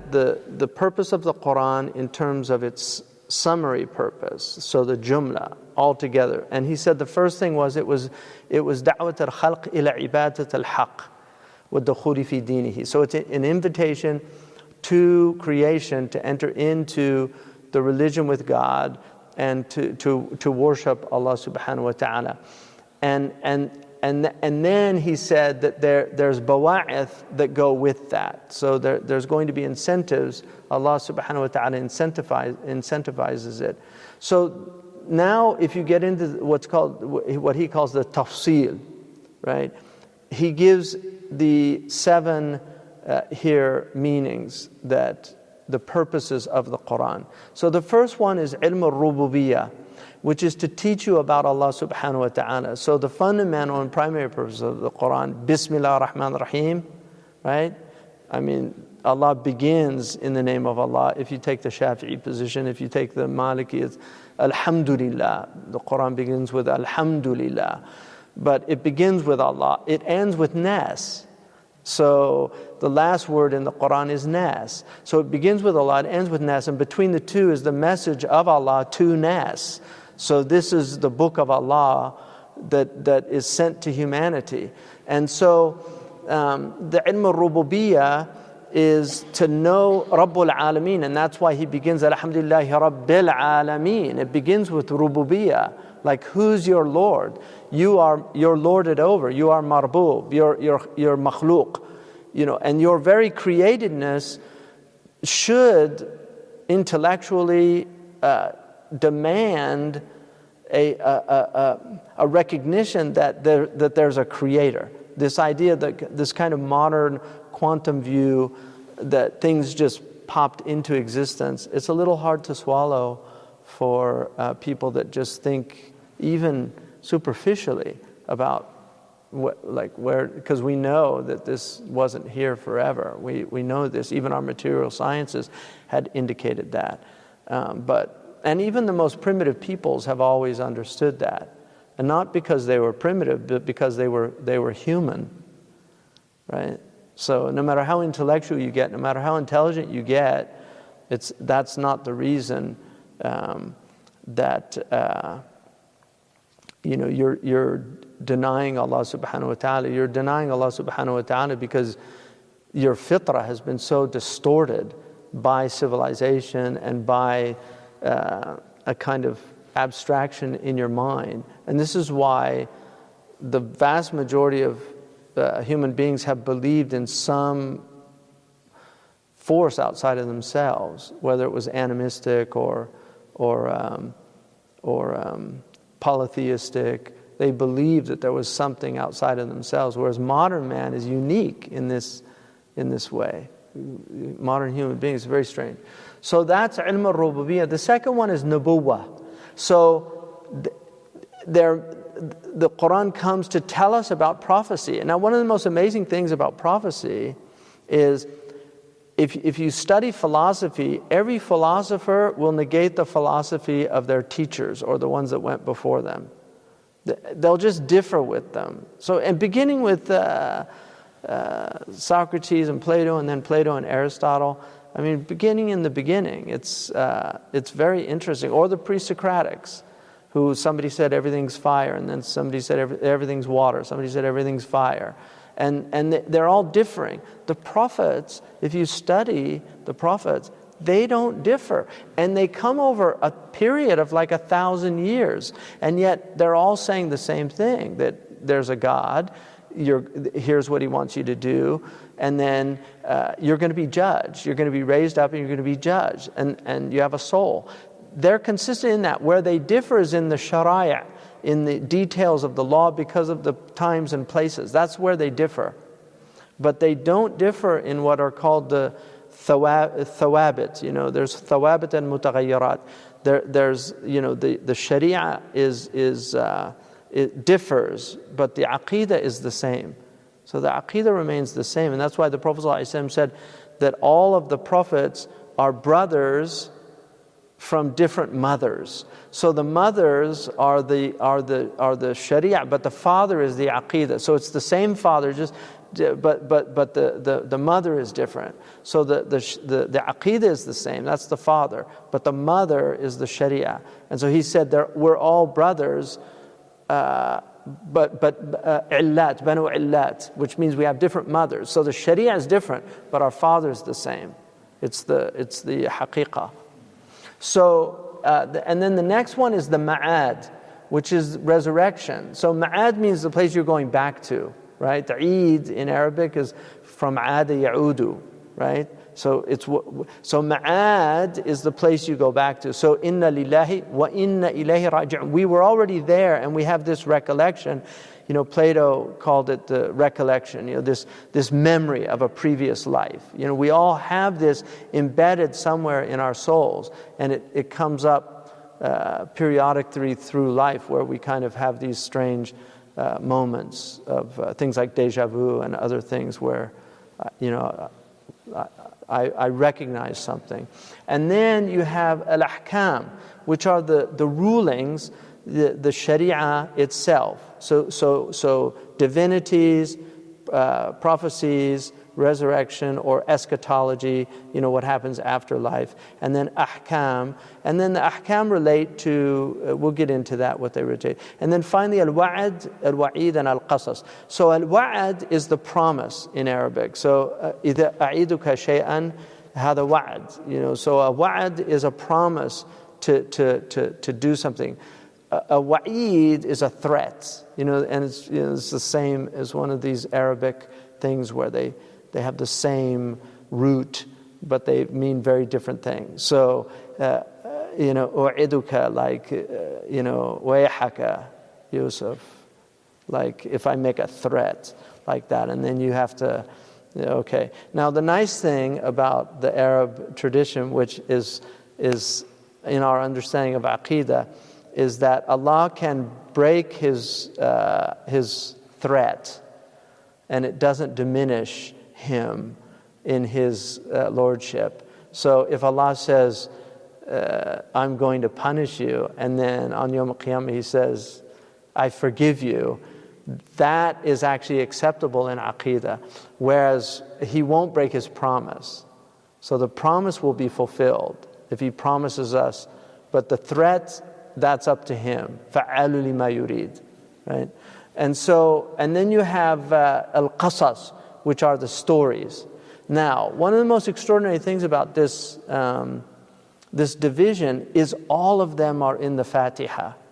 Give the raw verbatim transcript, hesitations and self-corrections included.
the, the purpose of the Quran in terms of its summary purpose, so the jumla altogether. And he said the first thing was it was it was da'wat al-khalq ila ibadat al-haq wa dukhuli fi dinihi. So it's an invitation to creation to enter into the religion with God and to to to worship Allah subhanahu wa ta'ala. And and and and then he said that there there's bawa'ith that go with that. So there there's going to be incentives. Allah subhanahu wa ta'ala incentivize, incentivizes it. So now if you get into what's called, what he calls the tafsil, right? He gives the seven uh, here meanings that the purposes of the Quran. So the first one is ilm al-rububiyyah, which is to teach you about Allah subhanahu wa ta'ala. So the fundamental and primary purpose of the Quran, Bismillah ar-Rahman ar-Rahim, right? I mean, Allah begins in the name of Allah. If you take the Shafi'i position, if you take the Maliki, it's Alhamdulillah. The Quran begins with Alhamdulillah. But it begins with Allah. It ends with Nas. So the last word in the Quran is Nas. So it begins with Allah, it ends with Nas, and between the two is the message of Allah to Nas. So this is the book of Allah that, that is sent to humanity. And so um, the ilm al-rububiyyah is to know Rabbul Alameen, and that's why he begins Alhamdulillahi Rabbil Alameen. It begins with rububiyyah, like who's your Lord? You are you're lorded over. You are marbub. You're you're you're makhluq, you know, and your very createdness should intellectually uh, demand a a, a a recognition that there that there's a creator. This idea that this kind of modern quantum view that things just popped into existence, it's a little hard to swallow for uh, people that just think even superficially about what, like where, because we know that this wasn't here forever. We we know this. Even our material sciences had indicated that. Um, but and even the most primitive peoples have always understood that, and not because they were primitive, but because they were they were human, right? So no matter how intellectual you get, no matter how intelligent you get, it's that's not the reason um, that uh, you know you're you're denying Allah subhanahu wa ta'ala. You're denying Allah subhanahu wa ta'ala because your fitrah has been so distorted by civilization and by uh, a kind of abstraction in your mind. And this is why the vast majority of Uh, human beings have believed in some force outside of themselves, whether it was animistic or or um, or um, polytheistic. They believed that there was something outside of themselves, whereas modern man is unique in this in this way. Modern human beings are very strange. So that's ilm al-rububiyyah. The second one is nubuwwah. So th- there. The Quran comes to tell us about prophecy. And now one of the most amazing things about prophecy is if, if you study philosophy, every philosopher will negate the philosophy of their teachers or the ones that went before them. They'll just differ with them. So, and beginning with uh, uh, Socrates and Plato, and then Plato and Aristotle, I mean, beginning in the beginning, it's uh, it's very interesting. Or the pre-Socratics, who somebody said everything's fire, and then somebody said every, everything's water, somebody said everything's fire. And, and they're all differing. The prophets, if you study the prophets, they don't differ. And they come over a period of like a thousand years. And yet they're all saying the same thing, that there's a God, you're, here's what he wants you to do, and then uh, you're going to be judged. You're going to be raised up and you're going to be judged. And, and you have a soul. They're consistent in that. Where they differ is in the sharia, in the details of the law because of the times and places. That's where they differ. But they don't differ in what are called the thawabit. You know, there's thawabit and mutaghayyirat. There, there's, you know, the, the sharia is, is uh, it differs, but the aqidah is the same. So the aqidah remains the same. And that's why the Prophet ﷺ said that all of the prophets are brothers from different mothers. So the mothers are the are the are the sharia, but the father is the aqidah. So it's the same father, just but but but the, the, the mother is different. So the, the the the aqeedah is the same. That's the father, but the mother is the sharia. And so he said, there, we're all brothers, uh, but but uh, illat, banu illat, which means we have different mothers. So the sharia is different, but our father is the same. It's the it's the haqiqah. So uh, the, and then the next one is the ma'ad, which is resurrection. So ma'ad means the place you're going back to, right? The Eid in Arabic is from aada ya'udu, right? So it's so ma'ad is the place you go back to. So inna lillahi wa inna ilayhi raji'un. We were already there, and we have this recollection. You know, Plato called it the recollection. You know, this this memory of a previous life. You know, we all have this embedded somewhere in our souls, and it it comes up uh, periodically through life, where we kind of have these strange uh, moments of uh, things like deja vu and other things where, uh, you know. I, I recognize something. And then you have al-ahkam, which are the, the rulings, the, the sharia itself. So, so, so divinities, uh, prophecies, resurrection or eschatology, you know, what happens after life. And then ahkam. And then the ahkam relate to, uh, we'll get into that, what they relate. And then finally al-wa'ad, al-wa'id, and al-qasas. So al-wa'ad is the promise in Arabic. So إِذَا أَعِيدُكَ شَيْئًا هَذَا وَعَد. You know, so a wa'ad is a promise to, to, to, to do something. A, a wa'id is a threat. You know, and it's, you know, it's the same as one of these Arabic things where they They have the same root, but they mean very different things. So, uh, you know, u'iduka, like, uh, you know, wayhaka, Yusuf, like if I make a threat like that, and then you have to, okay. Now, the nice thing about the Arab tradition, which is is in our understanding of Aqidah, is that Allah can break His uh, His threat, and it doesn't diminish Him in His uh, lordship. So if Allah says, uh, I'm going to punish you, and then on Yom Qiyamah He says, I forgive you, that is actually acceptable in Aqidah, whereas He won't break His promise. So the promise will be fulfilled if He promises us, but the threat, that's up to Him. فَعَالُ لِمَا يُرِيد, right? And so, and then you have uh, al-qasas, which are the stories. Now, one of the most extraordinary things about this um, this division is all of them are in the Fatiha.